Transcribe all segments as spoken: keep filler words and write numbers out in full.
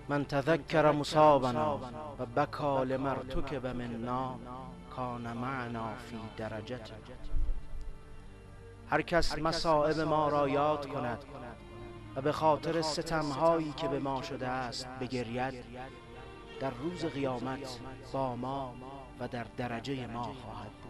من تذکر مصابنا و بکا لمرتک و منا کان معنا فی درجته. هر کس مصائب ما را یاد کند و به خاطر ستمهایی که به ما شده است بگرید، در روز قیامت با ما و در درجه ما خواهد بود.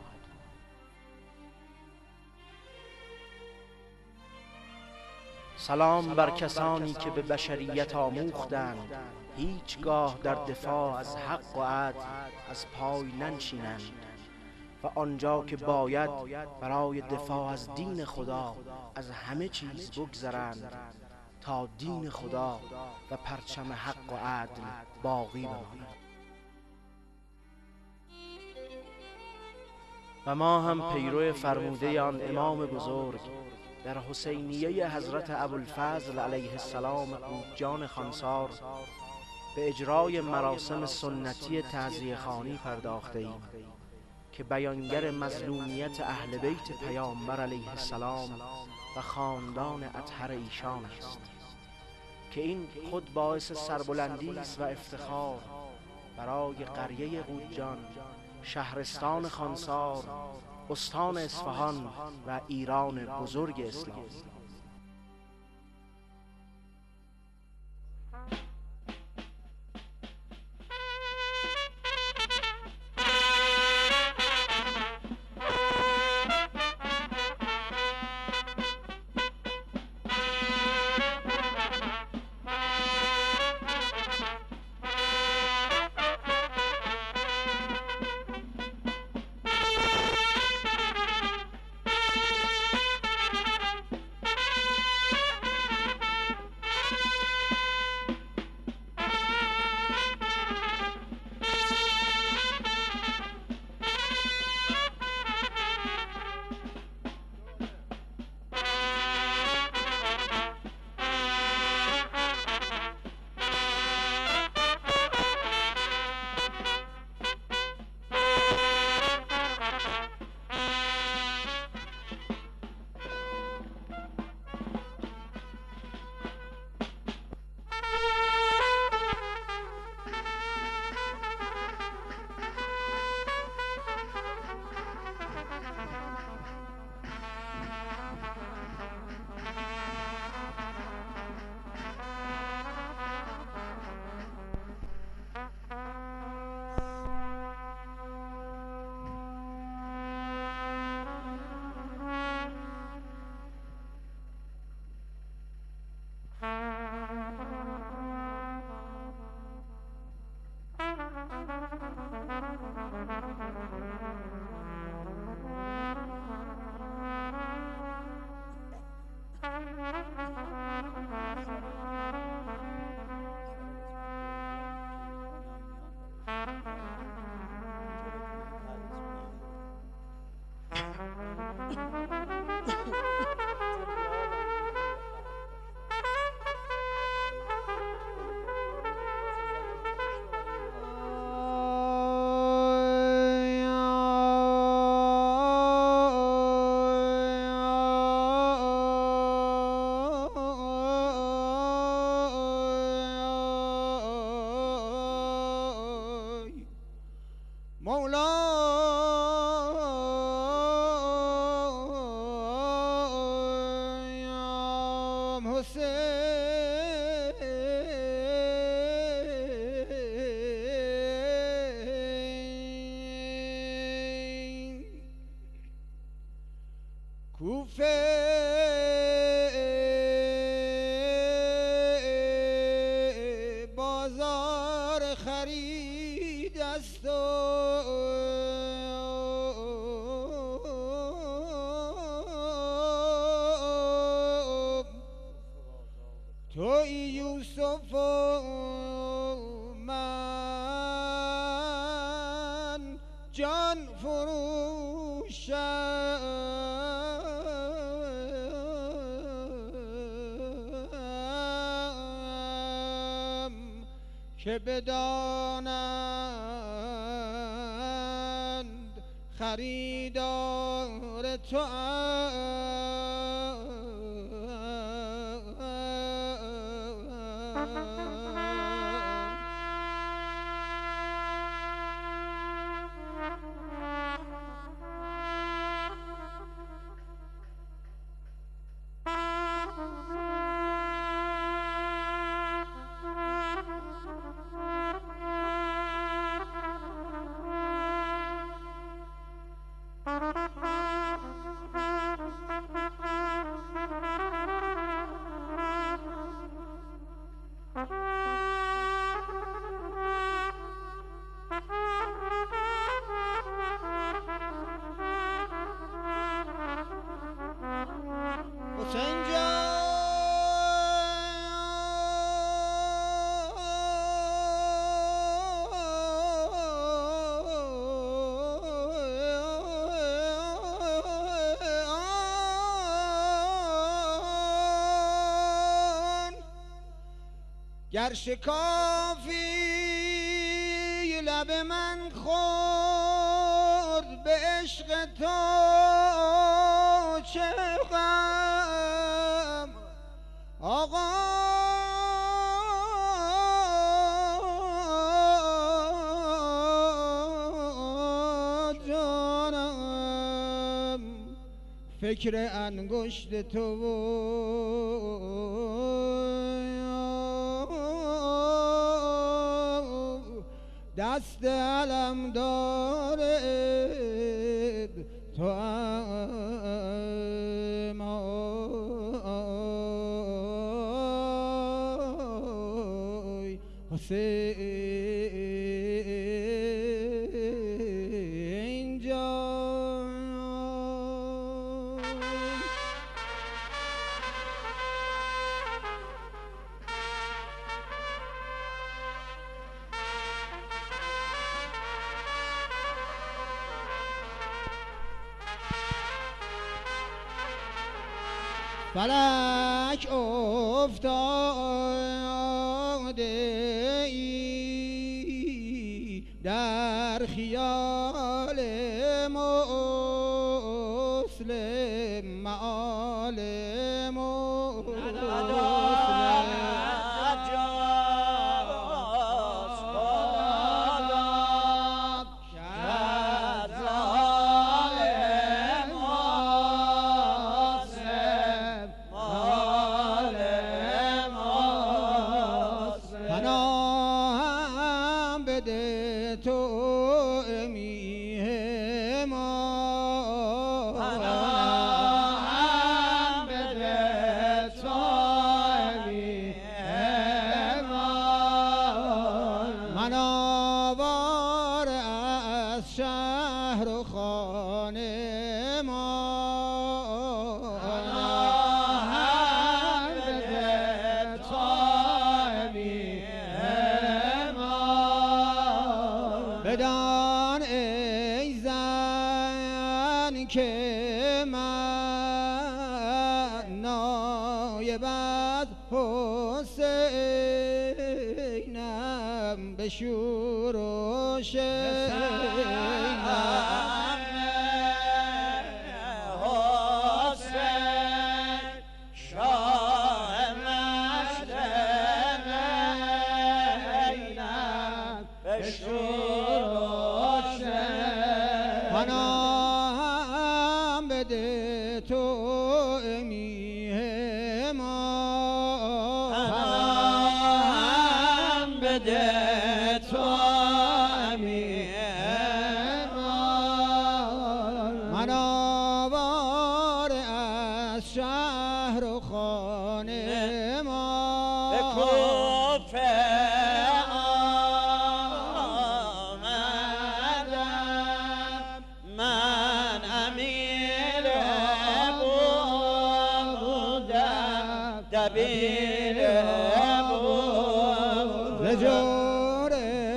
سلام بر کسانی که به بشریت آموختند هیچگاه در دفاع از حق و عدل از پای ننشینند و آنجا که باید برای دفاع از دین خدا از همه چیز بگذرند تا دین خدا و پرچم حق و عدل باقی بماند. و ما هم پیرو فرموده آن امام بزرگ در حسینیه حضرت ابوالفضل علیه السلام قوقجان خانسار به اجرای مراسم سنتی تعزیه خوانی پرداخته ایم که بیانگر مظلومیت اهل بیت پیامبر علیه السلام و خاندان اطهر ایشان است که این خود باعث سربلندی است و افتخار برای قریه قوقجان، شهرستان خانسار، استان اصفهان و ایران بزرگ اسلام. توی یوسف و من جان فروشم که بدانند خریدار تو ام. گر شکافی لب من خورد به عشق تو چه غم آقا جانم فکر انگشت تو دست علم دارد تو امای حسین جان. فلک افتاده ای در خیال مسلم معال بدان ای زن که من نایب از حسینم به شور و شینم پناهم بده تو امیه ما پناهم بده تو امیه ما من آوار از شهر و خانه ما به کوفه رجور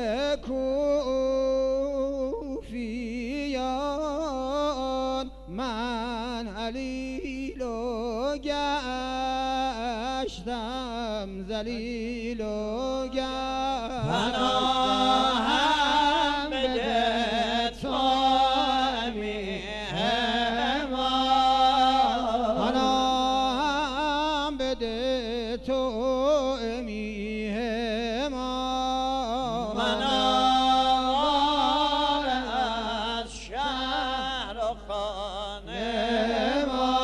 کوفیان من علیل و گشتم ذلیل و گشتم پناهم بده تو امیه ما پناهم بده تو امیه ما من آوار از شهر و خانه ما.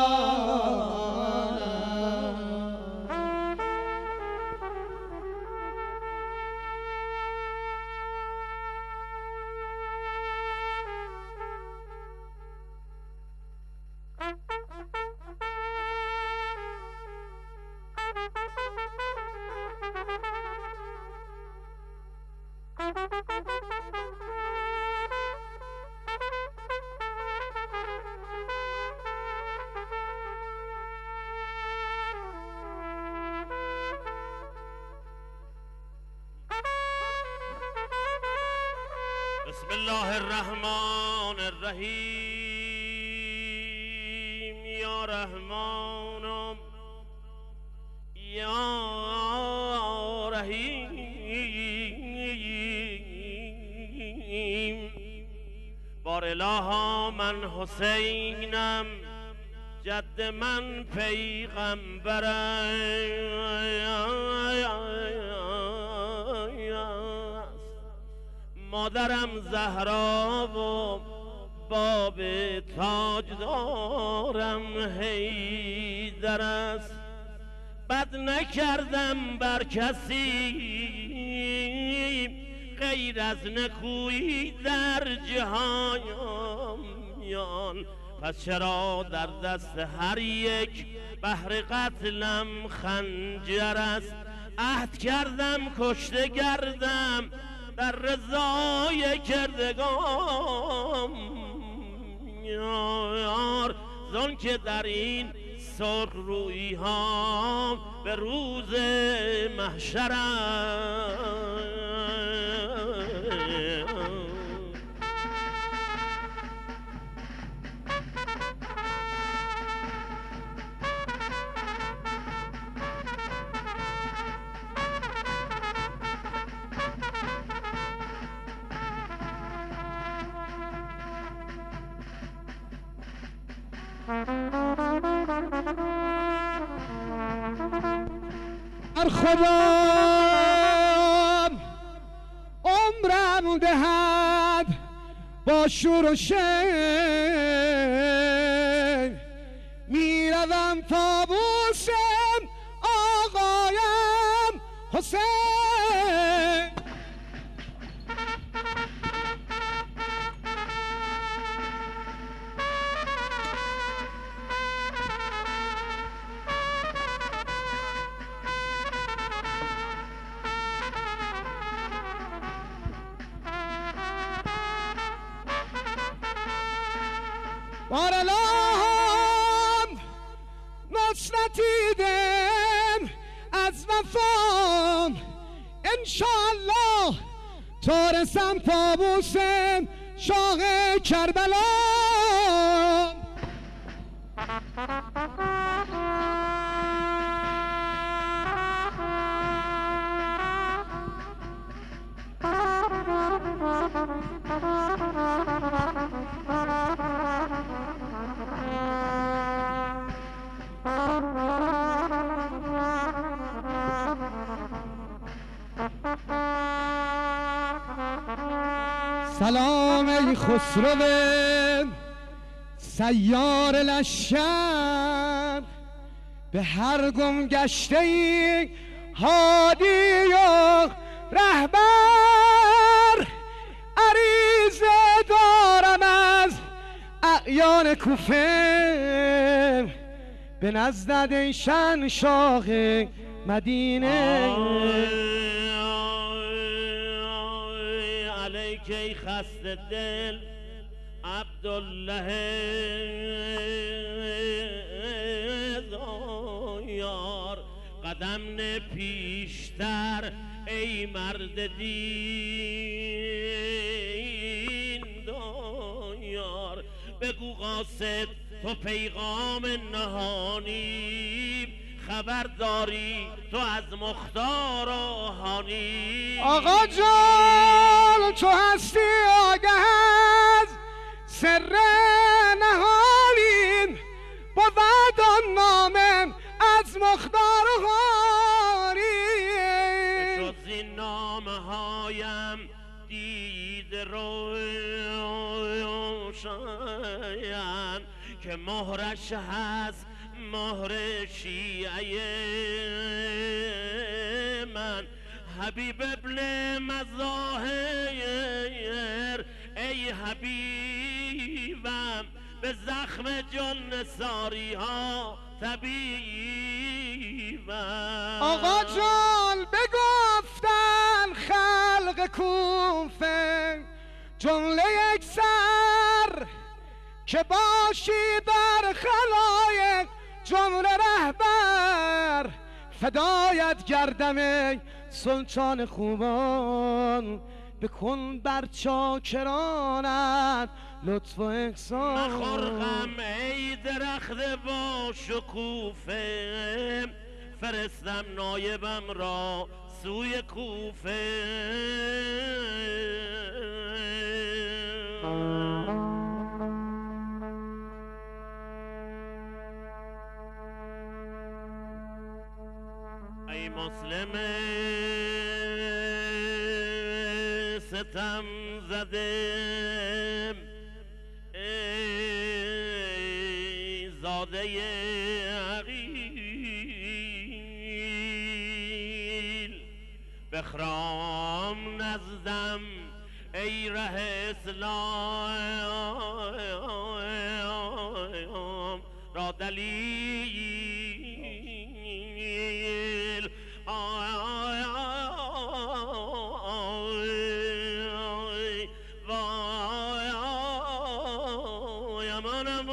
بسم الله الرحمن الرحیم یا رحمانم یا یار الها من حسینم، جد من پیغمبرم، مادرم زهرا و باب تاج دارم حیدر است. بد نکردم بر کسی غیر از نکویی در جهان، پس چرا در دست هر یک بهر قتلم خنجر است. عهد کردم کشته گردم در رضای کردگار، یار زان که در این سرخ رویی ها به روز محشرم. ار خدا عمرم دهد با شور و شین، میروم تا بوسم آقایم حسین. بار الهام نصرتی دم از وفام، انشالله تا رسم پابوسم شاه کربلا. سلام ای خسرو سیار لشکر، به هر گم گشته ای هادی و رهبر. عریضه دارم از اعیان کوفه، به نزدت ای شهنشاه مدینه. علیک ای خسته دل عبدالله یار، قدم نه پیشتر ای مرد دین دار. بگو قاصد تو پیغام نهانی، خبر داری تو از مختار و هانی. آقا جان تو هستی آگه از سر نهانی، بود آن نامم از مختار و هانی. شد زین نامه هایم دید روشن، که مهرش هست مهر شیعه من. حبیب ابن مظاهر ای حبیبم، به زخم جان ساری ها طبیبم. آقا جان بگفتن خلق کوفه جمله یک سر، که باشی بر خلایق جمله رهبر. فدایت گردم ای سلطان خوبان، بکن بر چاکرانت لطف و احسان. مخرقم ای درخت با شکوفه، فرستم نایبم را سوی کوفه. مسلم ستم زده ای زاده عقیل بخرام نزدم ای ره اسلام را دلیل آی وای امانم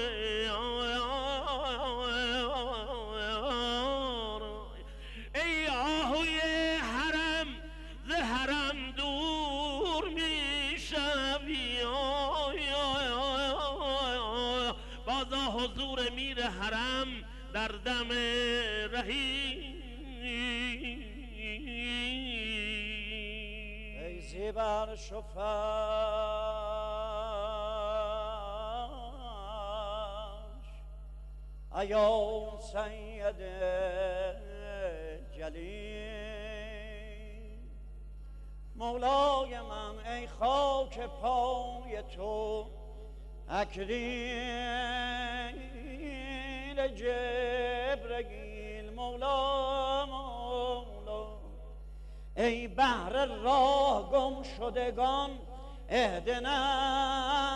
ای آهوی حرم ز حرم دور میشوی بازا حضور میر حرم در دم رهی ای زیبر شفاش ایا سید جلیل مولای من ای خاک پای تو اکلیل جبرئیل مولا مولا ای بحر راه گم شدگان اهدنا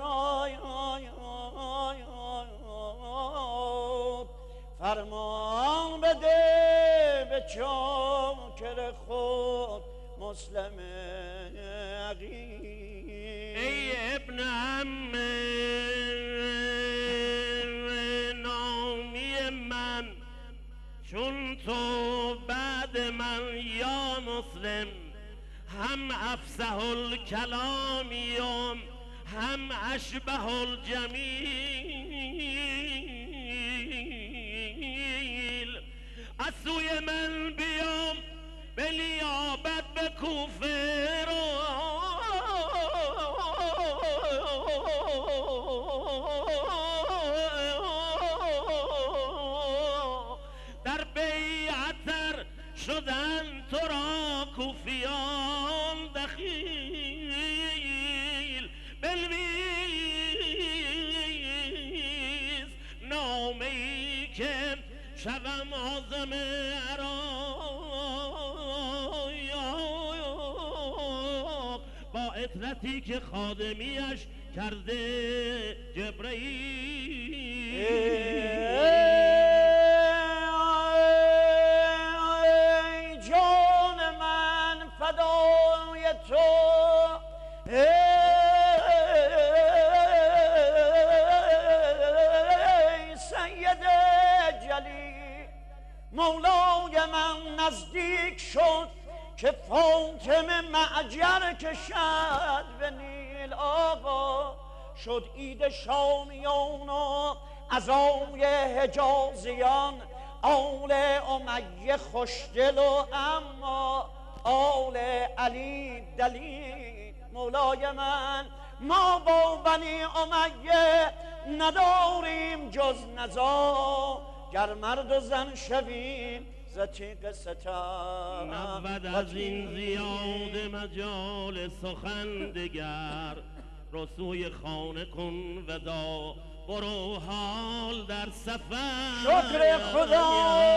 الصراط فرمان بده به چاکر خود مسلم عقیل ای ابن عم نامی من چون تو بعد من یا مسلم هم افصح الکلامیم هم اشبه الجمیل از سوی من بیام به نیابت به کوفه رو در بیعتر شدن تو را کوفیان دخیل بنویس نامه ای که شوم عازم عراق با عطرتی که خادمیش کرده جبرئیل ای جان من فدای تو ای سید جلیل مولای من نزدیک شد که فاطمه معجر کشد به نیل آقا شد عید شامیان و عزای حجازیان آل امیه خوشدل و اما آل علی دلیل مولای من ما با بنی امیه نداریم جز نزا گر مرد و زن شویم ز تیغ ستم نبود از این زیاد مجال سخن دگر رسوی خانه کن ودا برو حال در سفر شکر خدا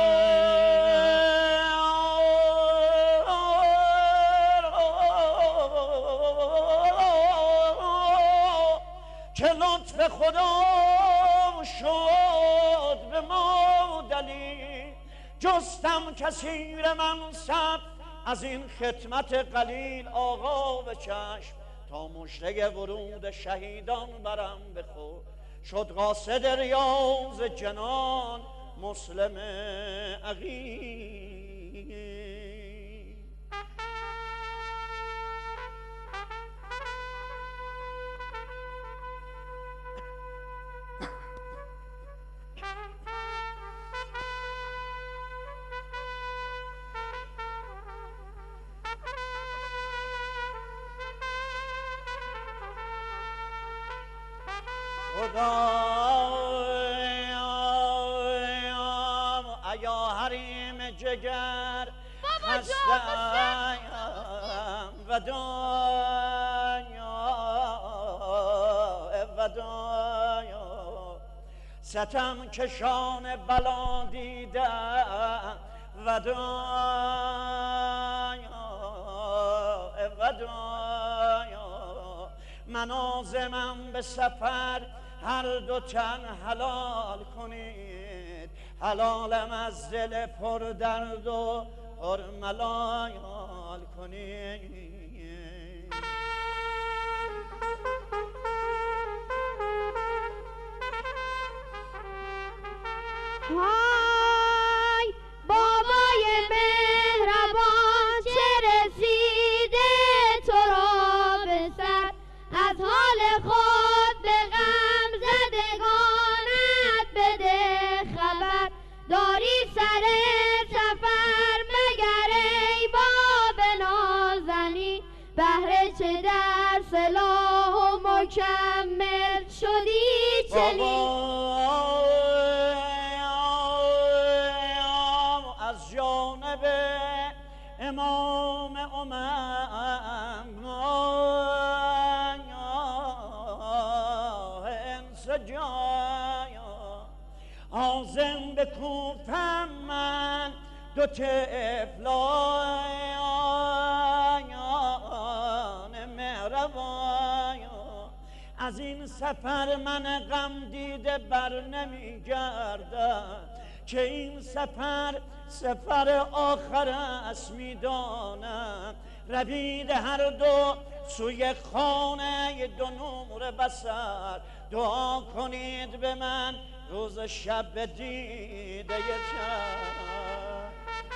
که لطف خدا شد به ما دلیل جستم کثیر منصب از این خدمت قلیل آقا به چشم تا مژده ورود شهیدان برم به خود شد قاصد ریاض جنان مسلم عقیل خدایم ایا حریم جیب دگر خستم ودایا ودایا ستم کشان بلا دیدم ودایا ودایا منازمم به سفر هر دو تن حلال کنید حلالم از دل پر درد و پر ملال کنید های بابای مهربان چه رسیده تو را به سر از حال خود به غم زدگانت بده خبر داری سر سفر مگر ای باب نازنین بهر چه در صلاح و مکمل شدی چنین از جانب امام امم انسجایا آزم بکوفم من دو تفلایان مهربایا از این سفر من غم دیده بر نمی گردم که این سفر سفر آخر است میدانم روید هر دو سوی خانه دو نور بصر دعا کنید به من روز شب دیده چشم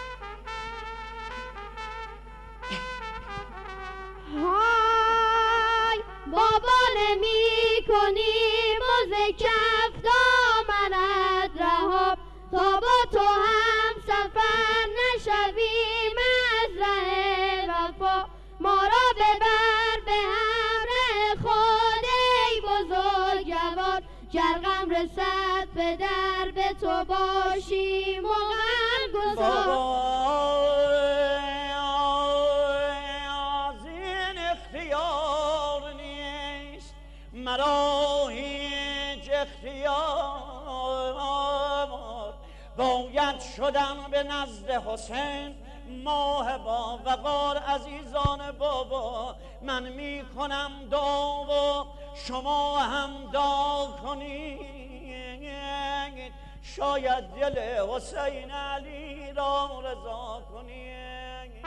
های بابا نمی کنی موز کف دامنت رها تا با تو هم سفر نشویم از ره وفا ما را ببر به همراه خود ای بزرگوار گر غم رسد به در به تو باشیم و غم گذار از این اختیار نیست مرا هیچ اختیار باید شدم به نزد حسین ماه با وقار عزیزان بابا من می کنم دعا و شما هم دعا کنید شاید دل حسین علی را رضا کنید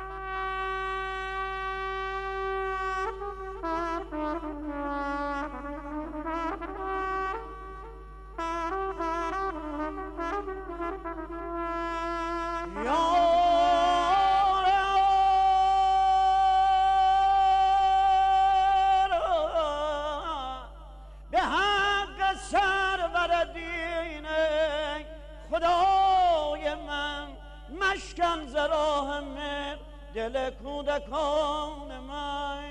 به حق سرور دین خدای من مشکن ز راه مهر دل کودکان من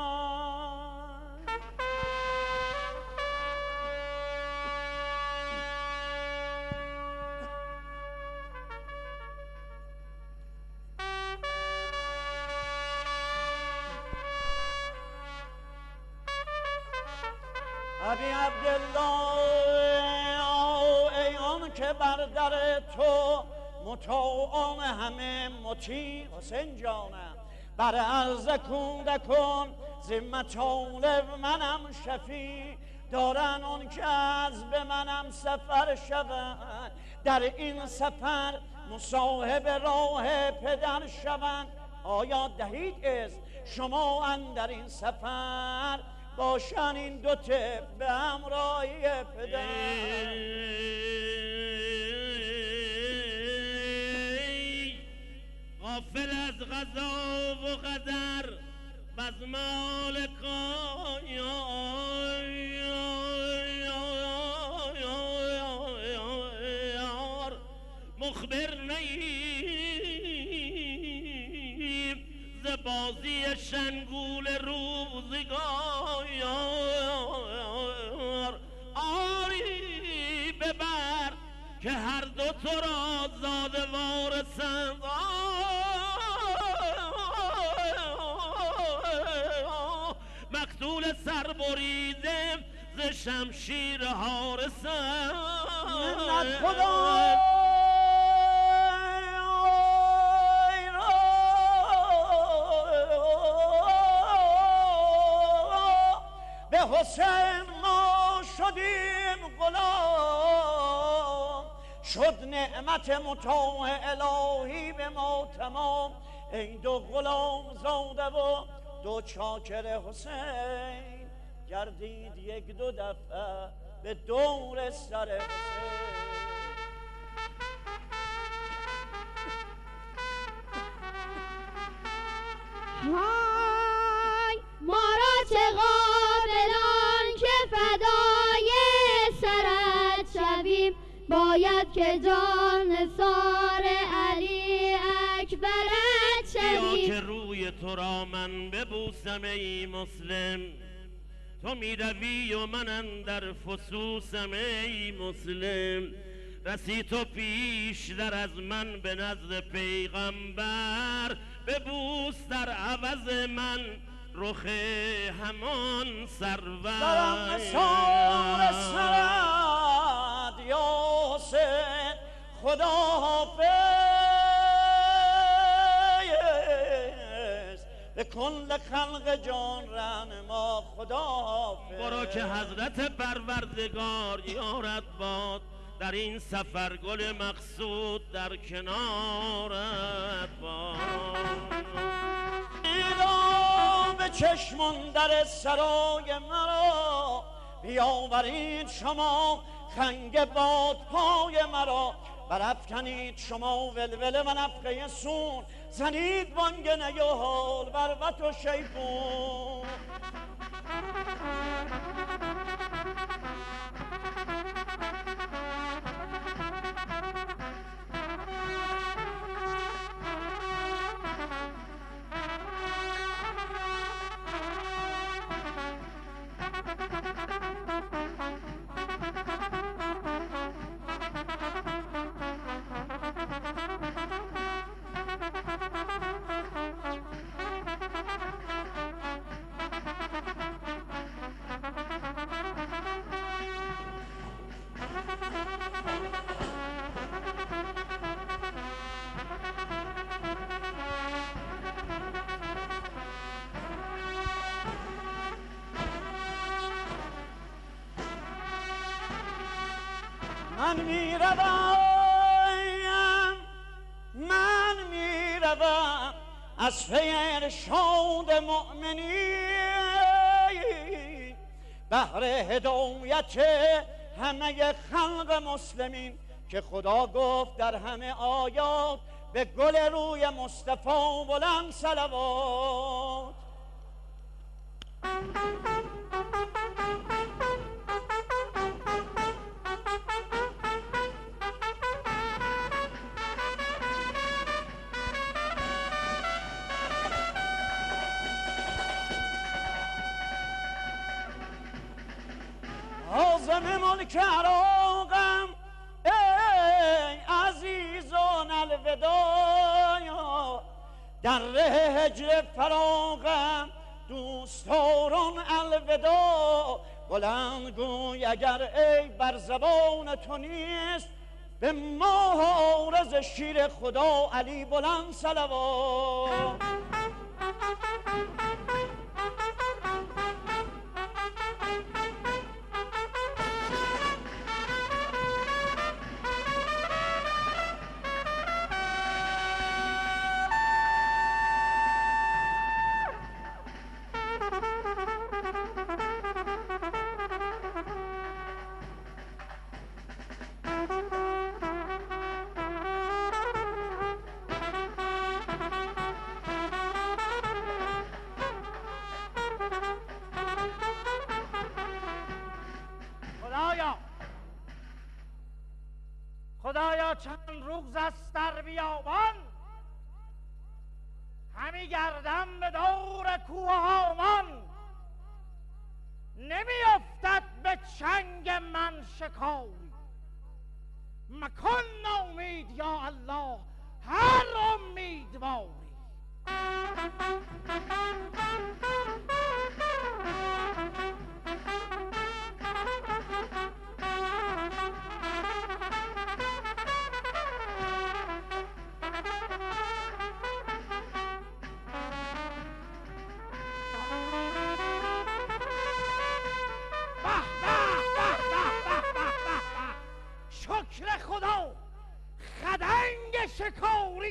ابی عبدالله ای آن که بر در تو مطاعان همه مطیع حسین جانم بر عرض کودکان ذمه طالب منم شفیع دارن آن که از به منم سفر شوند در این سفر مصاحب راه پدر شوند آیا دهید از شما اندر این سفر باشن این دو طفل به همراهی پدر غافل از غذا و قدر بز مال کار مخبر نیم ز بازی شنگول روزگار آری ببر که هر دو تو را زاده وارثند پستول سر بریده ز شمشیر حارسان منت خدای به حسین ما شدیم غلام، شد نعمت مطاع الهی به ما تمام. ای دو غلام زاده و دو چاکر حسین، گردید یک دو دفعه به دور سر حسین. های ما را چه قابلان که فدای سرت شویم، باید که جان نثار علی اکبرت شویم. بیا که روی تو را من ببوسم ای مسلم، تو می روی و من اندر فسوسم ای مسلم. رسی تو پیش در از من به نزد پیغمبر، ببوس در عوض من رخ همان سرور. درم نثار سرد یا حسین خدا حافظ، به کل خلق جان رهنما خدا حافظ. برو که حضرت پروردگار یارت باد، در این سفر گل مقصود در کنارت باد. اینا به چشمون در سرای مرا، بیاورید شما خنگ باد پای مرا. برافکنید شما ولوله و نفخه سون، زنید بانگ نی و حال بربط و شیپون. من میروم من میروم از پی ارشاد مؤمنی، بهر هدایت همه خلق مسلمین، که خدا گفت در همه آیات به گل روی مصطفی بلند صلوات. عازم ملک عراقم ای عزیزان الوداع، در ره هجر فراقم دوستاران الوداع. بلند گوی اگر ای بر زبان تو نیست، به ماه عارض شیر خدا علی بلند صلوات. خدایا خدایا چند روز است در بیابان، همی گردم به دور کوه هامان. نمیافتد به چنگ من شکاری، مکن ناامید یا الله هر امیدواری.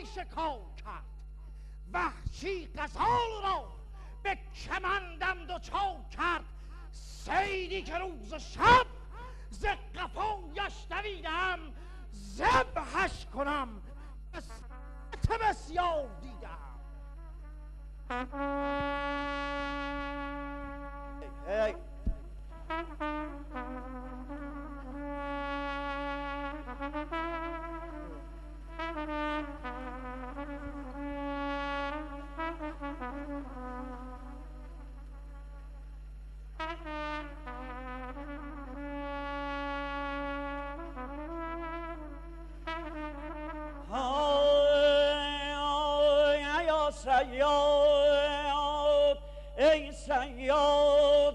شکار کرد. وحشی غزال را به کمندم دچار کرد. صیدی که روز و شب ز قفایش دویدم، ذبحش کنم قسمت بسیار دیدم. هی صیاد ای صیاد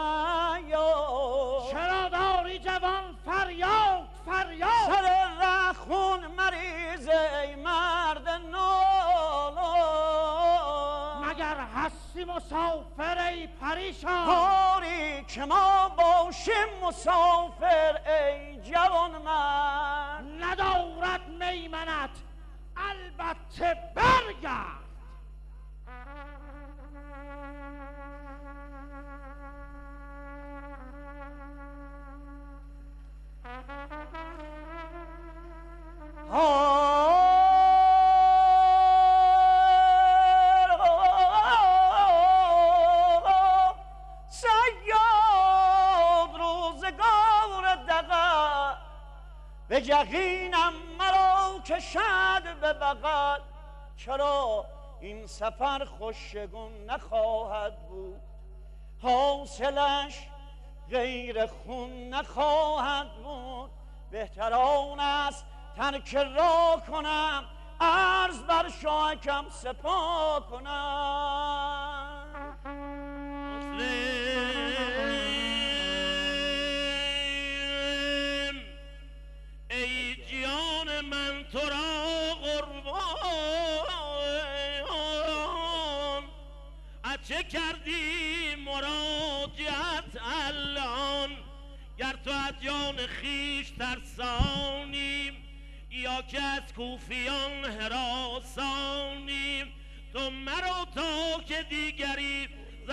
صیاد، چرا داری جوان فریاد فریاد؟ سر رخون مریض ای مرد نالان، مگر هستی مسافر ای پریشان؟ کاری که ما باشیم مسافر ای جوان من، ندارد میمنت البته برگرد. صیاد روزگار دغل، به یقینم مرا کشد به بغل. چرا این سفر خوشگون نخواهد بود، حاصلش غیر خون نخواهد بود. بهتر آن است ترک را کنم، عرض بر شاکم سپاه کنم. مسلم ای جان من تو را قربان، از چه کردی مراجعت الان؟ گر تو از جان خیش ترسانیم، یا که از کوفیان هراسانیم، تو مرا تا که دیگری ز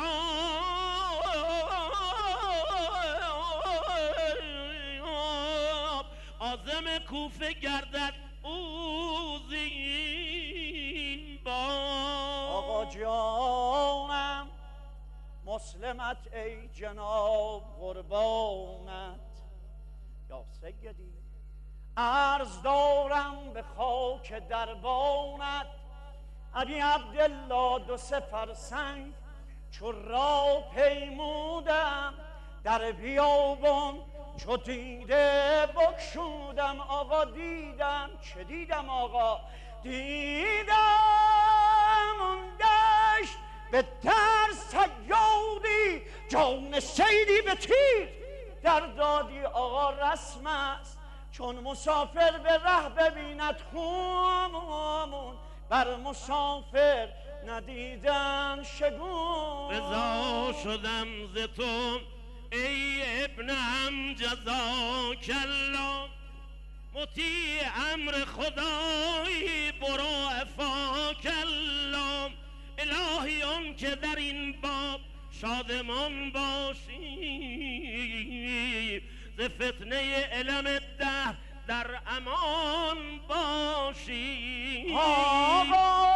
اصحاب عازم کوفه گردد او زین بار. آقا جانم مسلمت ای جناب قربانت، یا سیدی عرض دارم به خاک دربانت. ابی عبدالله دو سه فرسنگ چو را پیمودم، در بیابان چو دیده بگشودم. آقا دیدم، چه دیدم آقا؟ دیدم اون دشت به در صیادی، جان صیدی به تیر در دادی. آقا رسم است چون مسافر به ره ببیند خون، بر مسافر ندیدن شگون. رضا شدم ز تو ای ابنم جزاک الله، مطیع امر خدای برو افاک الله. الهی آن که در این باب شادمان باشی، ز فتنه علم ده در امان باشی. آقا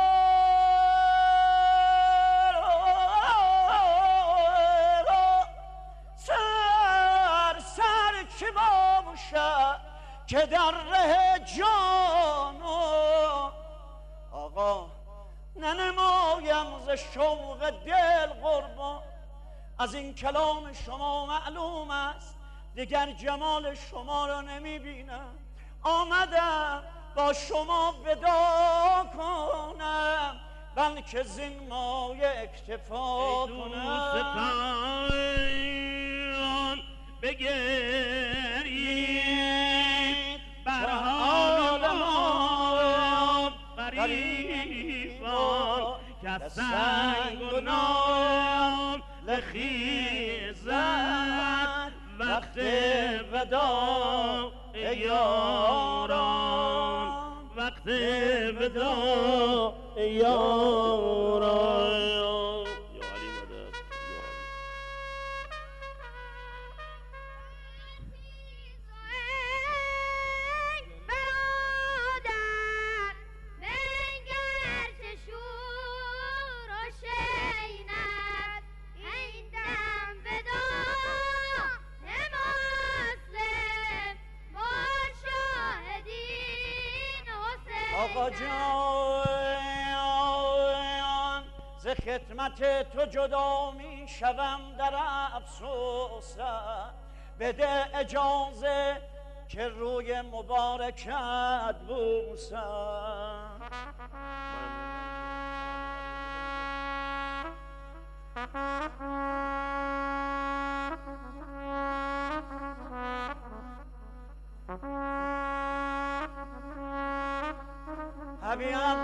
سر سر چه باشد که در ره جان، آقا ننمایم ز شوق دل قربان. از این کلام شما معلوم است دیگر جمال شما را نمی بینم. آمدم با شما ودا کنم، بلکه زین مایه اکتفا کنم. بگرید بر حال ما غریبان، که سنگ و نام لخیزد وقت وداع یاران، وقت وقت ودا یارا یا علی مدد یا علی. آقا جان ز خدمت تو جدا می شوم در افسوسم، بده اجازه که روی مبارکت بوسم. ابی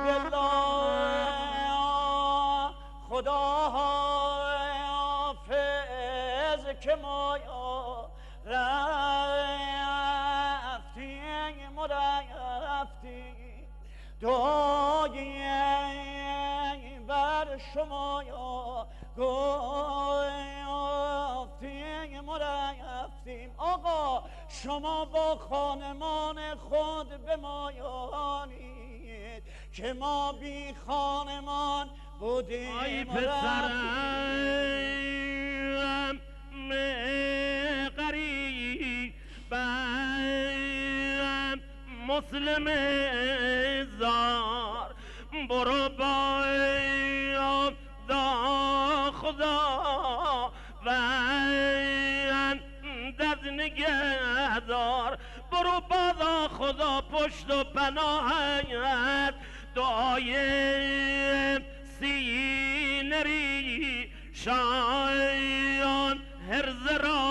عبدالله خدا حافظ که ما رفتی ما رفتی دعای بر شما گفتی ما رفتیم. آقا شما با خانمان خود بمایانید که ما بی خانمان بودیم. ای پسرم غریبم مسلم زار، برو با دا خدا و دز نگهدار، برو بادا خدا پشت و پناهت، دعای سینری شایان هرز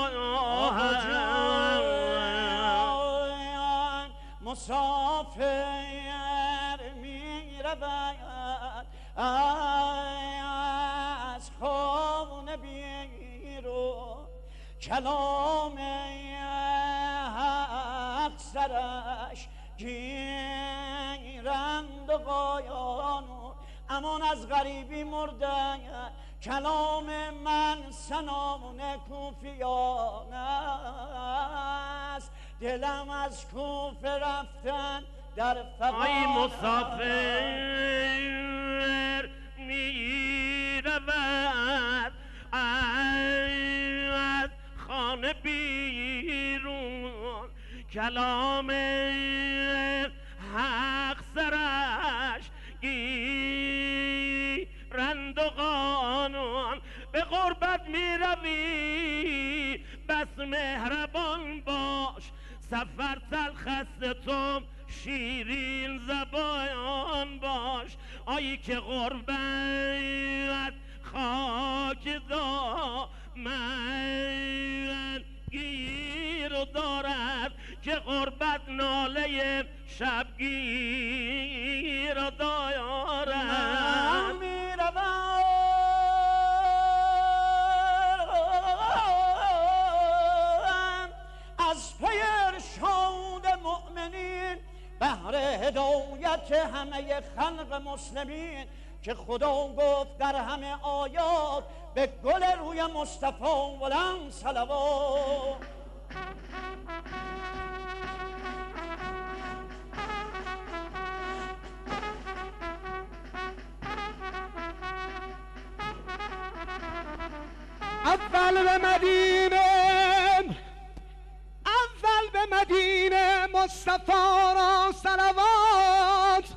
راهت. مسافر می رود از خانه بیرون، کلام حق سرش گیرند و قایانو، امان از غریبی مردن کلام من سنامون کوفیان است، دلم از کوفه رفتن در فغان. ای مسافر می رود از خانه بیرون، کلام حق سرش گیرند و قانون، به غربت می روی بس مهربان باش، سفر تلخ است تو شیرین زبان باش. آیی که غربت خاک دامن گیر و دارد، که غربت ناله شبگیر و دارد. من میروم از پی ارشاد مؤمنین، بهر هدایت همه خلق مسلمین، که خدا گفت در همه آیات به گل روی مصطفی بلند صلوات. اول به مدینه اول به مدینه مصطفی را صلوات،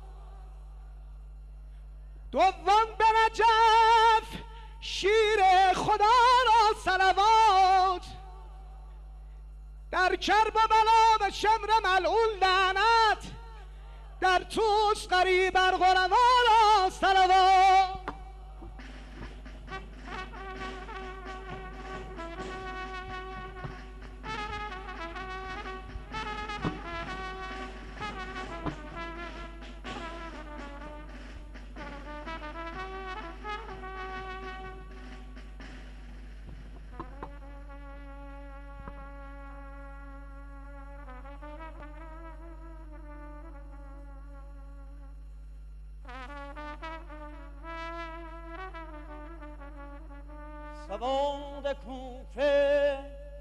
دوم به نجف شیر خدا را صلوات، در کرب و بلا به شمر ملعون لعنت، در توس غریب بر غربا را صلوات. نواد کوفه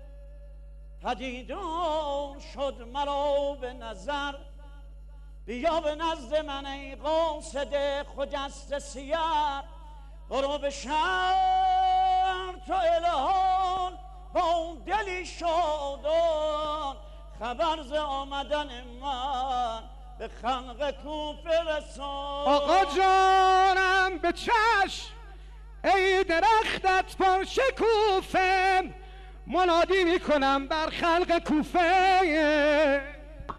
پدیدار شد مرا به نظر. بیا به نزد من ای قاصد خجسته سیر، برو به شهر تو الهان با دلی شادان، خبر ز آمدن من به خلق کوفه رسان. آقا جانم به چشم ای درختت پر شکوفه، منادی میکنم بر خلق کوفه.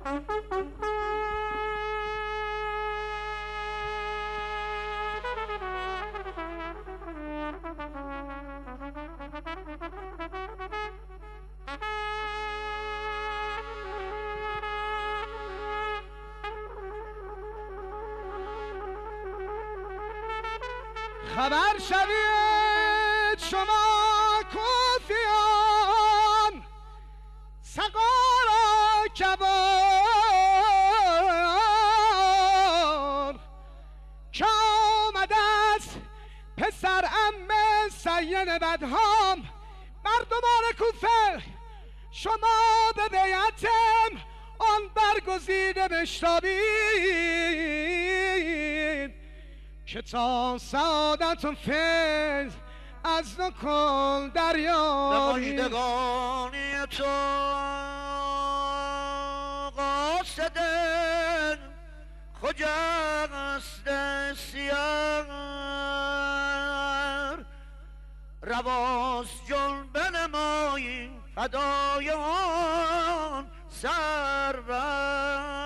خبر شوید شما کوفیان، سقارا کبار که آمده است پسر عم سید بدهام. مردمان کوفه شما به بیعتم آن برگزیده بشتابید که تا سعادت و فیض از دو کل دریابید. مژدگانی تو قاصد خجسته سیر، رواز جان بنمایی فدایان سرور.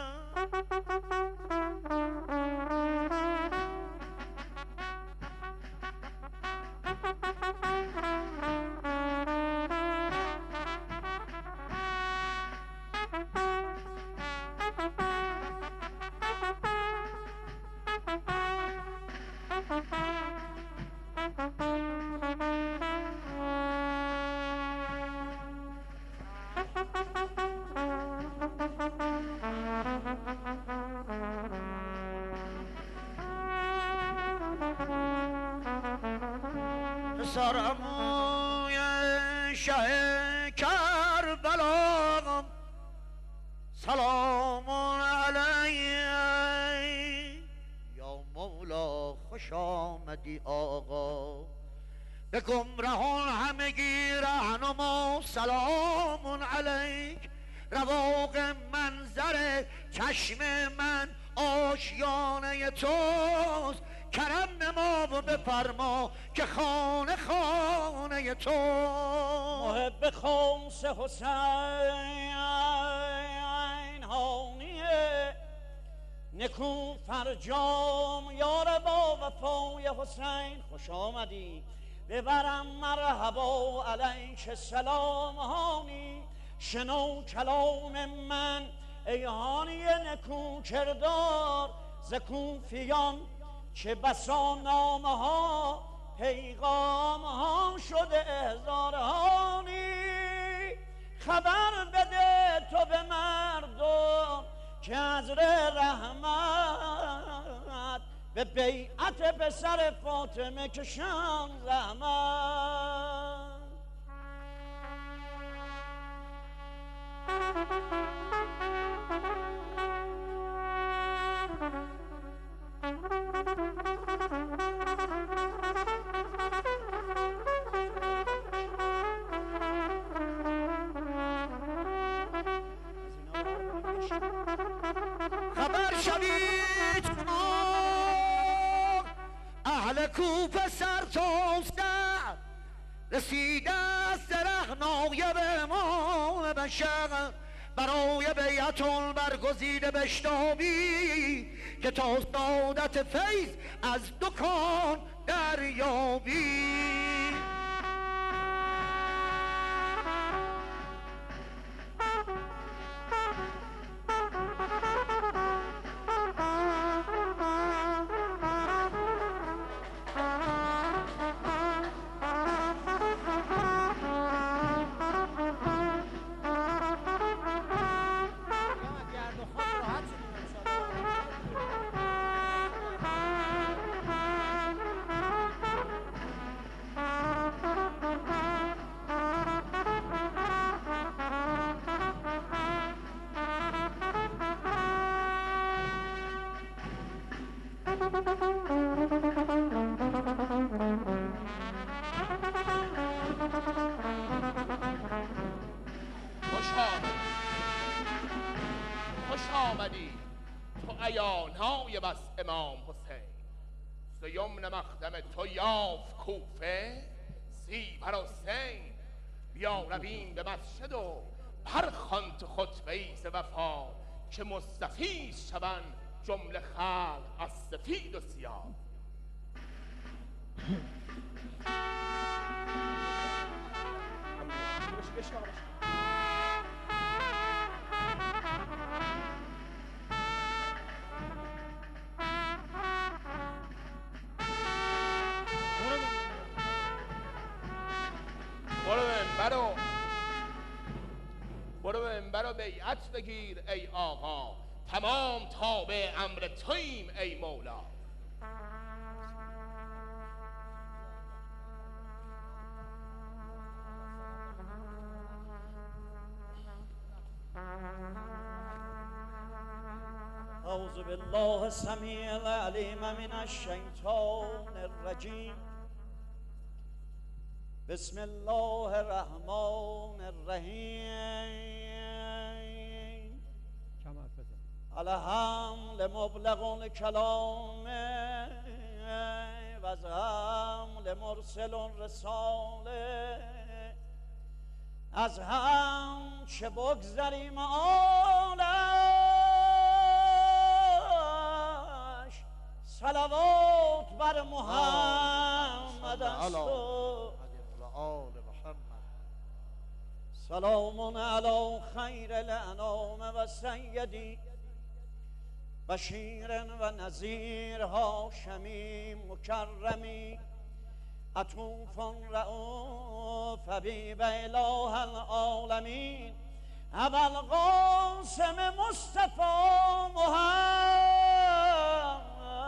سرموی شه کربلا سلام علیه، یا مولا خوش آمدی آقا. به گمرهان همگی رهنما سلام علیک، رواق منظر چشم من آشیانه توست. کرم نما و بفرما که خانه خانه تو. محب خمس حسین هانیه، نکو فرجام یار با وفای حسین. خوش آمدی ببرم مرحبا علیک سلام هانی. شنو کلام من ای هانی نکو کردار، ز کوفیان چه بسا نامه ها پیغام ها شده هزار هانی. خبر بده تو به مردم که از رحمت به بیعت پسر فاطمه کشان زحمت. خبر شوید اهل کوفه سر تا سر، رسیده است رهنای به امام بشر. برای بیعت برگزیده بشتابی که تا سعادت فیض از دکان دریابی. خوش آمدی تو عیانای بس امام حسین. ز یمن مخدم تو یافت کوفه زیور و سین. بیا رویم به مسجد و برخوان تو خطبه ز وفا که مستفیض شوند جمله خلق از سفید و سیاه. برو به منبر و برو به منبر و بیعت بگیر ای آقا. تمام تابع امر توییم ای مولا. اعوذ بالله السمیع العلیم من الشیطان الرجیم. بسم الله الرحمن الرحیم. الحمد مبلغ الکلام و از حمد مرسل رساله. از هم چه بگذریم آنش صلوات بر محمد است و سلام علی خیر الانام و سیدی بشیر و نذیر هاشمی مکرمی عطوف رؤوف حبیب اله العالمین ابو القاسم مصطفی محمد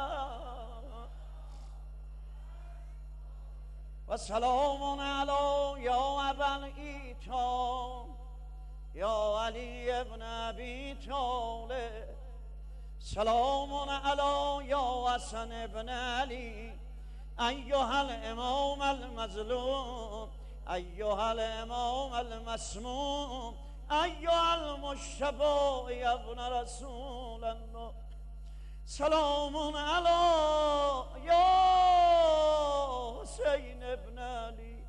و سلام علی یا ابا الایتام یا علی ابن ابی طالب. سلام علی یا حسن ابن علی ایها الامام المظلوم ایها الامام المسموم ایها المجتبی یا ابن رسول الله. سلام علی یا حسین ابن علی.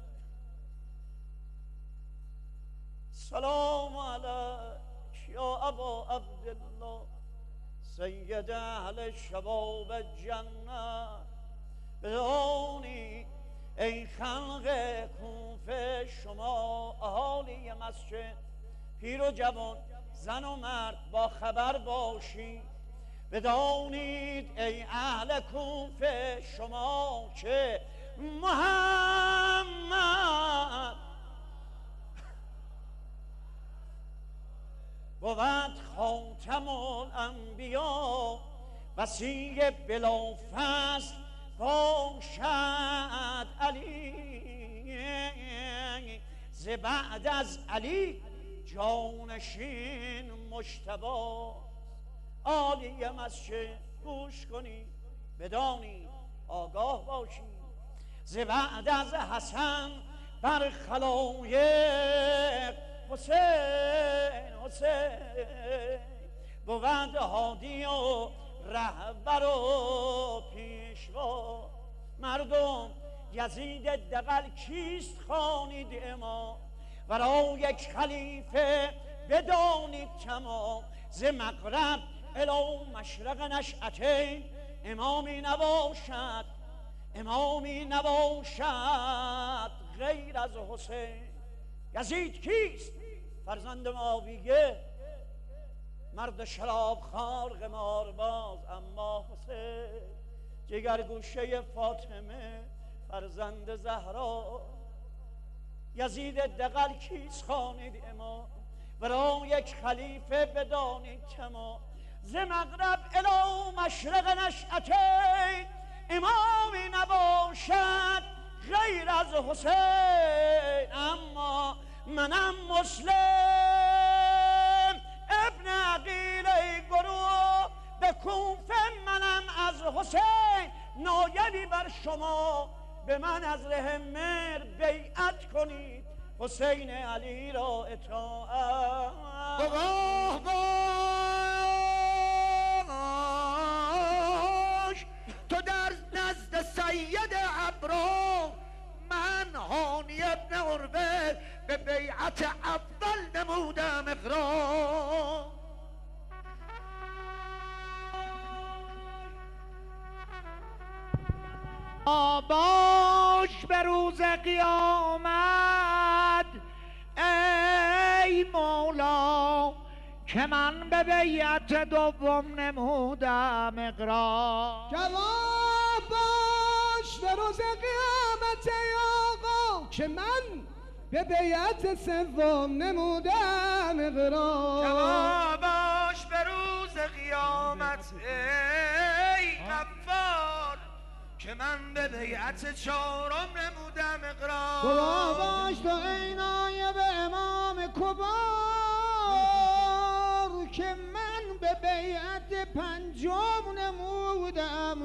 سلام علیک یا ابا عبدالله سید اهل شباب الجنه. بدانی ای خلق کوفه شما اهالی مسجد پیر و جوان زن و مرد با خبر باشید. بدانید ای اهل کوفه شما که محمد بود خاتم الانبیا وصی بلافصل باشد علی. ز بعد از علی جانشین مجتبی. عالی مسجد گوش کنید بدانید آگاه باشید. ز بعد از حسن بر خلایق حسین حسین بود هادی و رهبر و پیشوا. مردم یزید دغل کیست خوانید امام ورا یک خلیفه بدانید تمام. ز مغرب الی مشرق نشأتین امامی نباشد امامی نباشد غیر از حسین. یزید کیست؟ فرزند معاویه مرد شراب خار قمار باز اما حسین جگرگوشه فاطمه فرزند زهرا. یزید دغل کیست خوانید امام برای یک خلیفه بدانید تمام. ز مغرب الی مشرق نشأتین امامی نباشد غیر از حسین. اما منم مسلم ابن عقیل ای گروه به کوفه منم از حسین. نایبی بر شما به من از ره مهر بیعت کنید حسین علی را اطاعت. گواه باش باش به روز قیامت ای مولا که من به بیعت دوم نمودم اقرار. جواب باش به روز قیامت ای آقا که من به بیعت سوم نمودم اقرار. جواب باش به روز قیامت ای غفار که من به بیعت چهارم نمودم اقرار. جواب باش تو ای نایب امام کبار که من به بیعت پنجم نمودم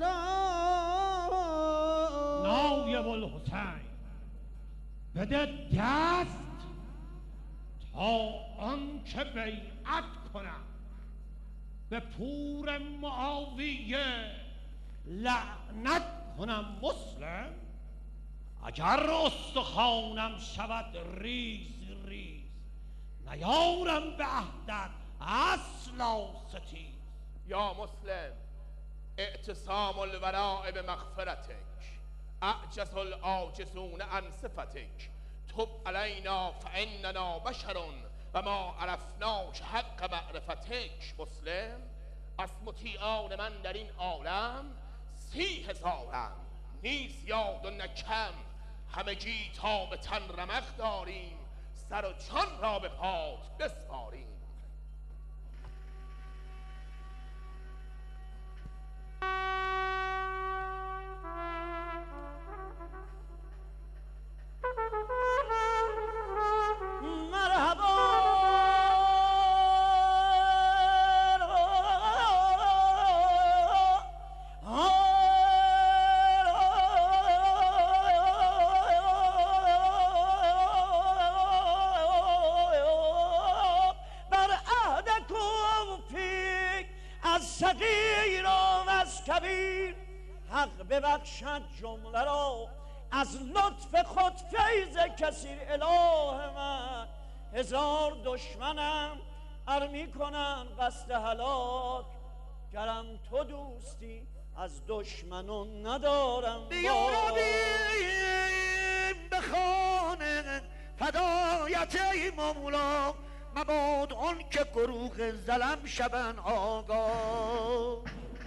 اقرار. نایب الحسین بده دست تا آن که بیعت کنم به پور معاویه لعنت کنم. مسلم اگر استخوانم شود ریز ریز نیارم به عهدت اصلا ستیز. یا مسلم اعتصام الولاء به مغفرتک اعجز العاجزون عن صفتک تب علینا فاننا بشر و ما عرفناک حق معرفتک. مسلم از مطیعان من در این عالم سی هزارم نیست یاد و نکم، همگی تا به تن رمق داریم سر و جان را به پات بسپاریم. ببخشد جمله را از لطف خود فیض کثیر اله من. هزار دشمنم ار می کنن قصد هلاک گرم تو دوستی از دشمنان ندارم. بیاریم به خانه فدایت ای مولا مباد آن که گروه ظلم شبن آگاه.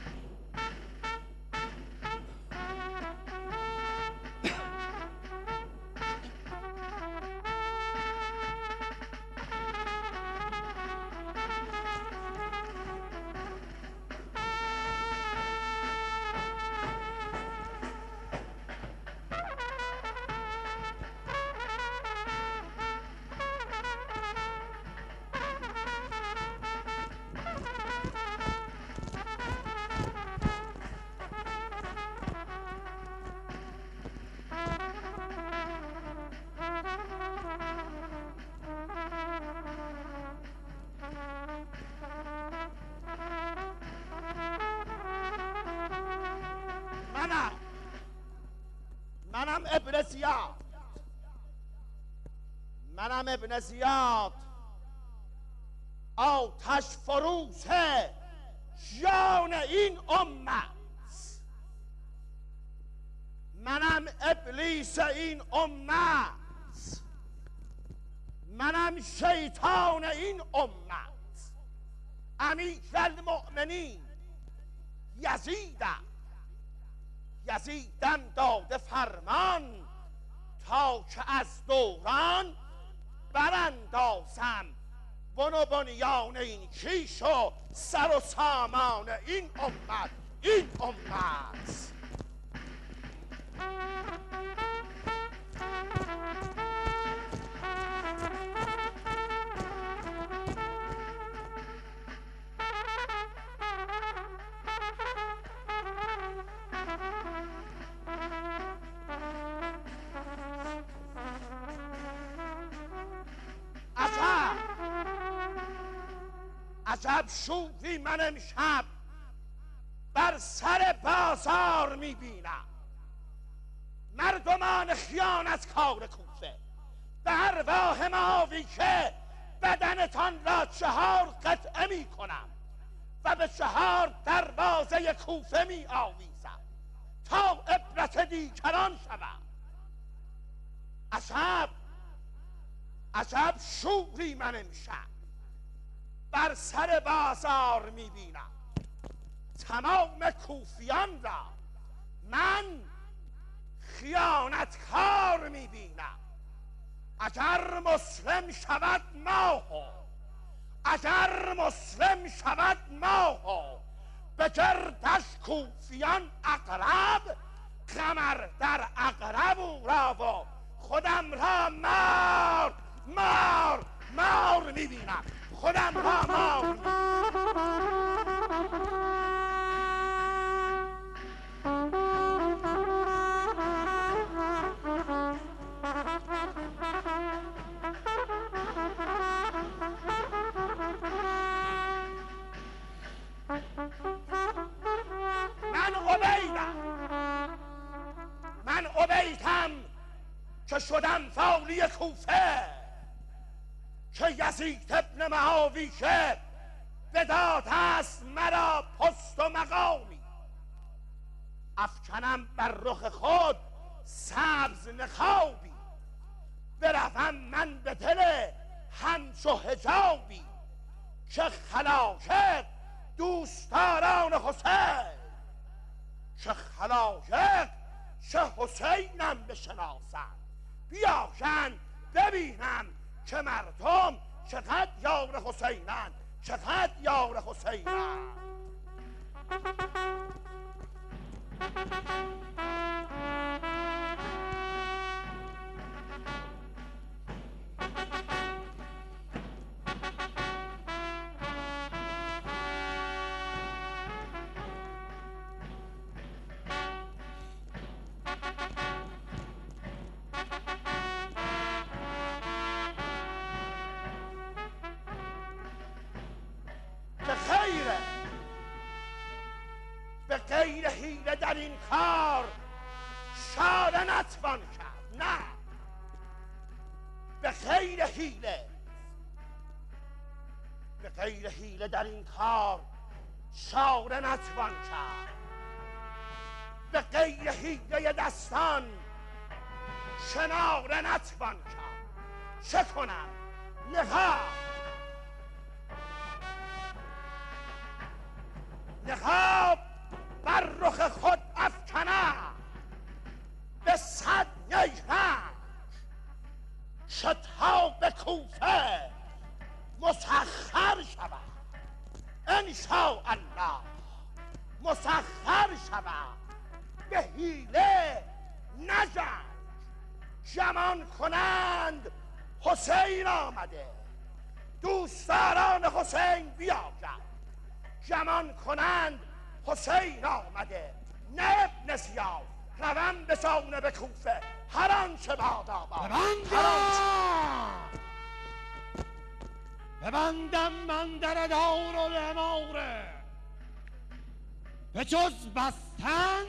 منم منم ابن زیاد منم ابن زیاد آتش فروز جان این امت. منم ابلیس این امت، منم شیطان این امت. امیر المؤمنین یزیدم یزیدم داده فرمان تا که از دوران براندازم بن و بنیان این کیش و سر و سامان این امت این امت. عجب شوقی من امشب بر سر بازار میبینم. مردمان خیانتکار کوفه به ارواح ماوی که بدنتان را چهار قطعه میکنم و به چهار دروازه کوفه می آویزم تا عبرت دیگران شود. عجب عجب شوری من امشب بر سر بازار میبینم. تمام کوفیان را من خیانتکار میبینم. اگر مسلم شود ماه، اگر مسلم شود ماه، به گردش کوفیان اقرب، قمر در اقرب او را و خودم را مار مار مار میبینم. خودم را مار میبینم. من عبیدم من عبیدم که شدم والی کوفه، که یزید ابن معاویه بداد است مرا پست و مقامی. افکنم بر رخ خود سبز نقابی، بروم من به دل همچو حجابی، که خلایق دوستداران حسین، که خلایق چه حسینم بشناسند. بیایند ببینم که مردم چقدر یار حسینند، چقدر یار حسینند. به غیر حیله در این کار شاره نتوان کرد. نه، به غیر حیله به غیر حیله در این کار شاره نتوان کرد. به غیر حیله دستان شناره نتوان کرد. چه کنم؟ نقاب نقاب بر رخ خود افکنم به صد نیرنج، شتاب کوفه مسخر شود. انشاء الله مسخر شود. به حیله نجنگ، جمان کنند حسین آمده. دوستداران حسین بیاید، جمان کنند حسین آمده. نه ابن زیاد، روم به جانب کوفه، هر آنچه بادا باد. ببندم من در دار و الاماره، به جز بستن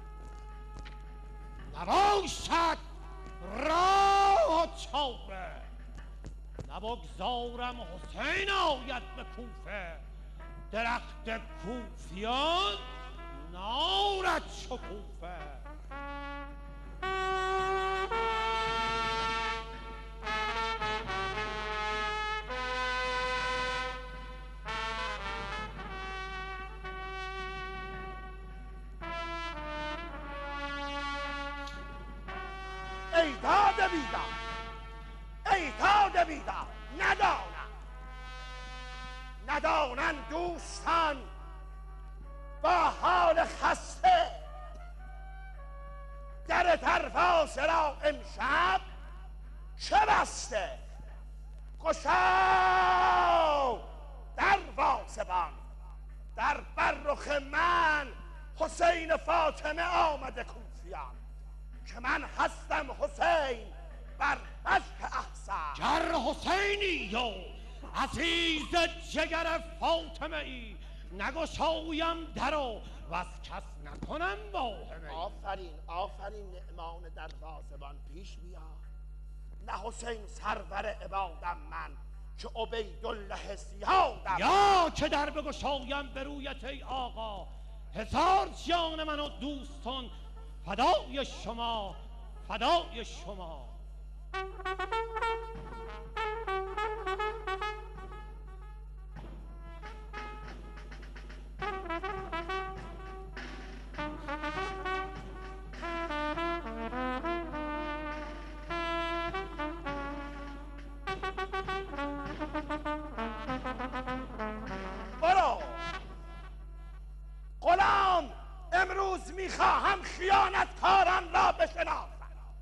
نباشد راه و چاره. نبگذارم حسین آید به کوفه، درخت کوفیان نارد شکوفه. ای داده بیدار، ای داده بیدار، ندانم ندانن دوستان با حال خسته در دروازه را امشب چه بسته. گشا دروازه‌بان، در بررخ من حسین فاطمه آمده کوفیان، که من هستم حسین بر وجه احسن. گر حسینی و عزیز جگر فاطمه ای، نگشایم درو و از کس نکنم واهمه. آفرین آفرین نعمان دروازه‌بان، پیش بیا. نه حسین سرور عبادم من، که عبیدالله زیادم. یا که در بگشایم به رویت ای آقا، هزار جان من و دوستان فدای شما، فدای شما. برو غلام، امروز میخواهم خیانتکاران را بشناسم.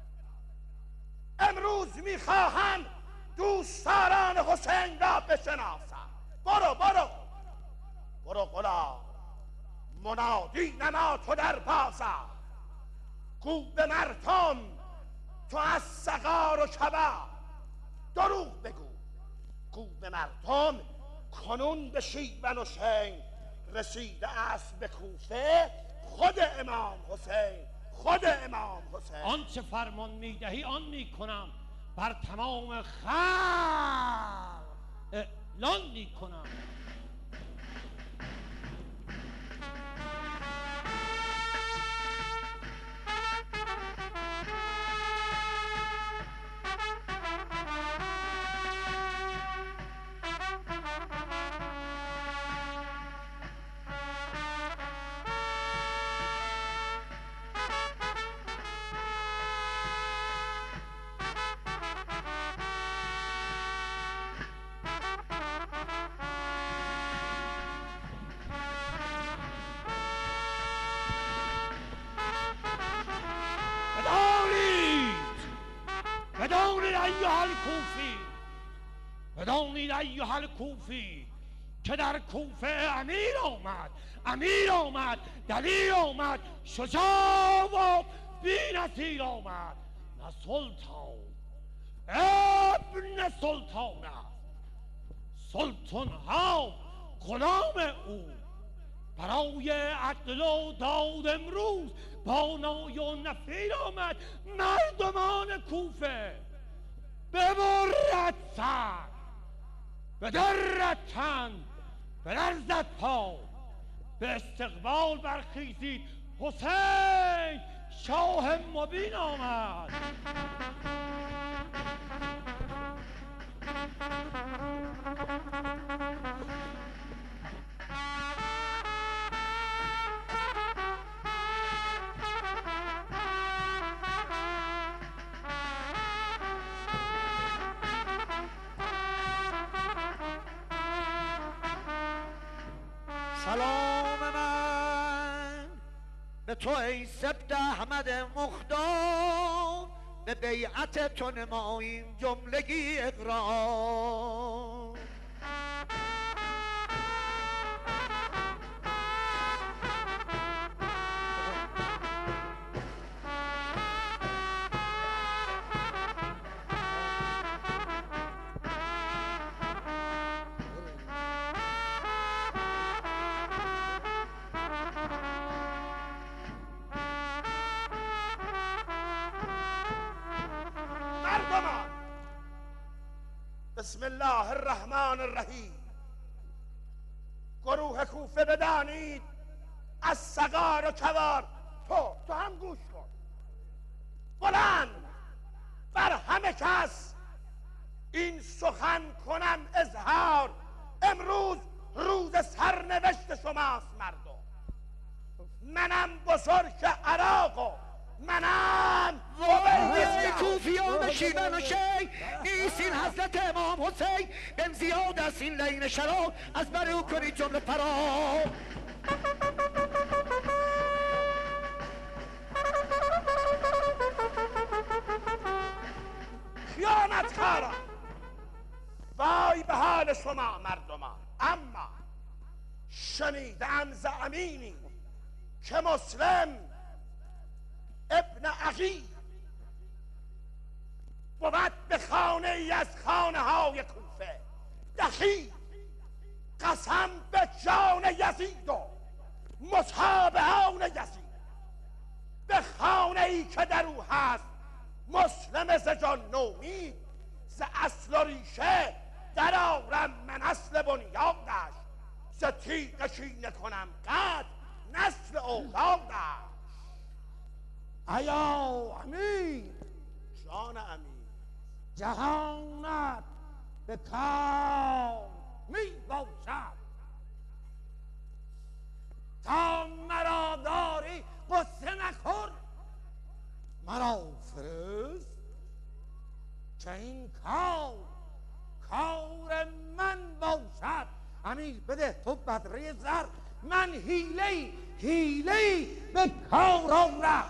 امروز میخواهم دوستداران حسین را بشناسم. برو برو برو غلام، منادی نما تو در بازار، گو به مردم تو از سقار و کباب دروغ بگو. گو به مردم کنون به شیون و شین رسیده است به کوفه خود امام حسین، خود امام حسین. آنچه فرمان میدهی آن میکنم، بر تمام خلق اعلان میکنم. بدانید ایها الکوفی، بدانید ایها الکوفی که در کوفه امیر آمد، امیر آمد، دلیر آمد، شجاع و بی نظیر آمد. نه سلطان ابن سلطان است، سلطان ها غلام او. برای عدل و داد امروز با نای و نفیر آمد. مردمان کوفه ببرد سر، بدرد تن، بلرزد پا، به استقبال برخیزید، حسین شاه مبین آمد. سلام من به تو ای سبت احمد مختار، به بیعت تو نماییم جملگی اقرار. بسم الله الرحمن الرحیم. گروه کوفه بدانید از سقار و کوار، تو تو هم گوش کن، بلند بر همه کس این سخن کنم اظهار. امروز روز سرنوشت شماست مردم. منم بزرگ عراق و منم وای کوفیان شیون و شی، نیست این حضرت امام حسین، بن زیاد است این لین شراب، از بر او کنید جمله فرار. خیانتکاران، وای به حال شما مردمان. اما شنیدم ز امینی که مسلم ابن عقیل بود به خانه ای از خانه های کوفه دخیل. قسم به جان یزید و متابعان یزید، به خانه ای که در او هست مسلم ز جان نومید. ز اصل و ریشه در آرم من اصل بنیادش، ز تیغ کینه کنم قد نسل اولادش. ایا امیر، جان امیر، جهانت به کام می باشد، تا مرا داری قصه نکن، مرا فرست که این کار کار من باشد. امیر بده تو بدره زر، من حیله حیله به کار آورم،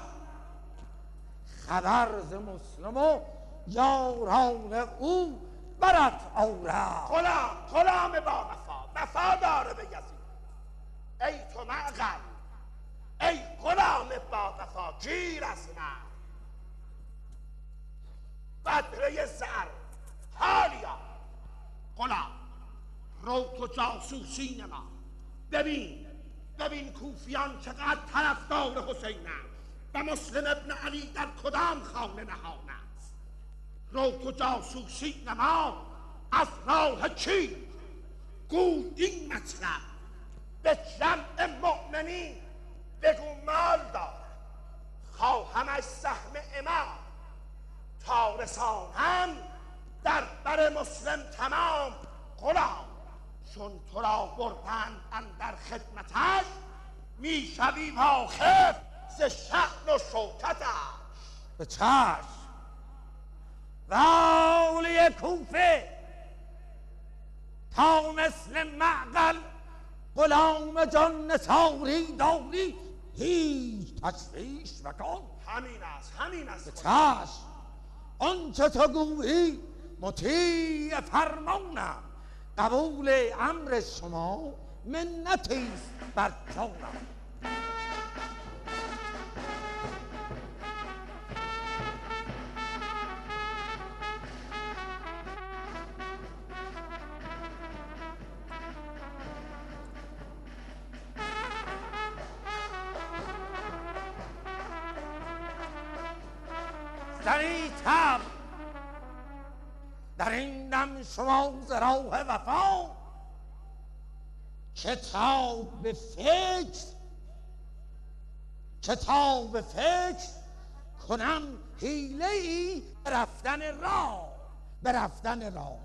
خبر ز مسلم و یاران او برات آورم. غلام غلام با وفا، وفا داره به یزید. ای تو معقل، ای غلام با وفا، گیر از من بدره زر حالیا. غلام رو تو جاسوسی نما، ببین ببین کوفیان چقدر طرفدار حسینن و مسلم ابن علی در کدام خانه نهان است. رو تو جاسوسی نما از راه چی، گو این مطلب به جمع مؤمنین بگو مال دارم، خواهمش سهم امام، تا رسانم در بر مسلم تمام. غلام چون تو را بردند اندر خدمتش، میشوی واقف ز شأن و شوکتش. به چشم والی کوفه تا مثل معقل غلام جان نثاری داری، هیچ تشویش مکن. همین است همین است. به چشم آنچه تو گویی مطیع فرمانم، قبول امر شما منتیست بر جانم. زنی تب در این دم شما ز راه وفا، کتاب به فکر کتاب به فکر کنم حیله ای به رفتن راه به رفتن راه.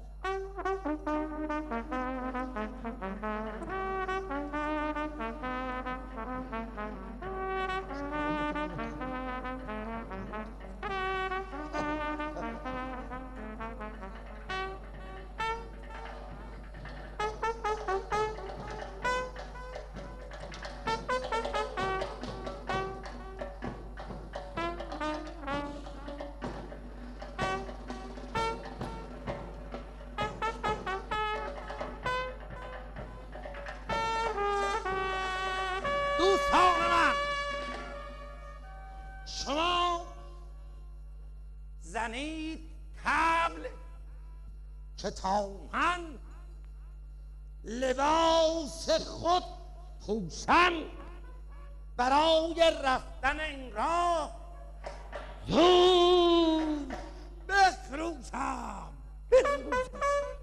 دوستان من، شما زنید طبل که تا من لباس خود پوشم، برای رفتن این راه زود بفروشم بفروشم.